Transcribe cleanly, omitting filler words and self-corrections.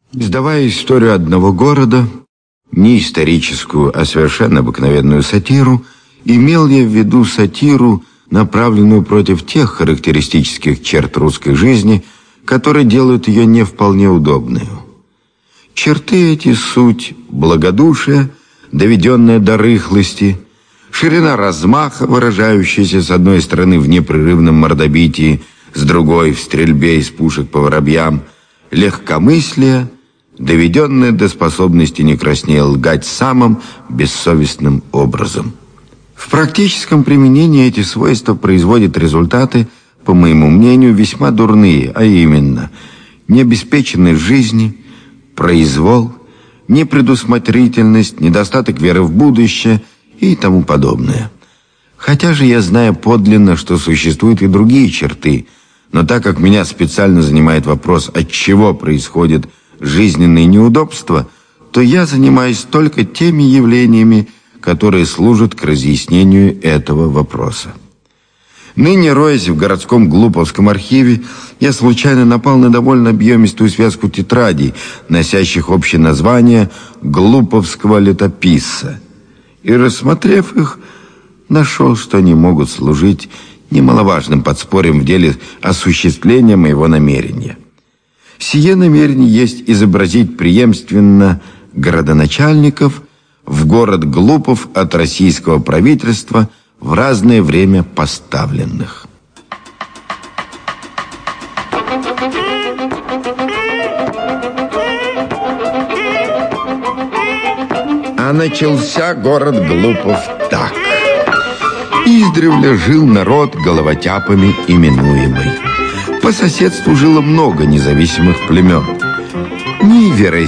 Издавая историю одного города, не историческую, а совершенно обыкновенную сатиру, имел я в виду сатиру, направленную против тех характеристических черт русской жизни, которые делают ее не вполне удобной. Черты эти — суть благодушие, доведенное до рыхлости, ширина размаха, выражающаяся с одной стороны в непрерывном мордобитии, с другой — в стрельбе из пушек по воробьям, легкомыслие, доведенное до способности не краснее лгать самым бессовестным образом. В практическом применении эти свойства производят результаты, по моему мнению, весьма дурные, а именно необеспеченность жизни, произвол, непредусмотрительность, недостаток веры в будущее и тому подобное. Хотя же я знаю подлинно, что существуют и другие черты, но так как меня специально занимает вопрос, от чего происходят жизненные неудобства, то я занимаюсь только теми явлениями, которые служат к разъяснению этого вопроса. Ныне, роясь в городском Глуповском архиве, я случайно напал на довольно объемистую связку тетрадей, носящих общее название «Глуповского летописца», и, рассмотрев их, нашел, что они могут служить немаловажным подспорьем в деле осуществления моего намерения. Сие намерение есть изобразить преемственно городоначальников в город Глупов от российского правительства в разное время поставленных. А начался город Глупов так. Издревле жил народ головотяпами именуемый. По соседству жило много независимых племен. Ни верой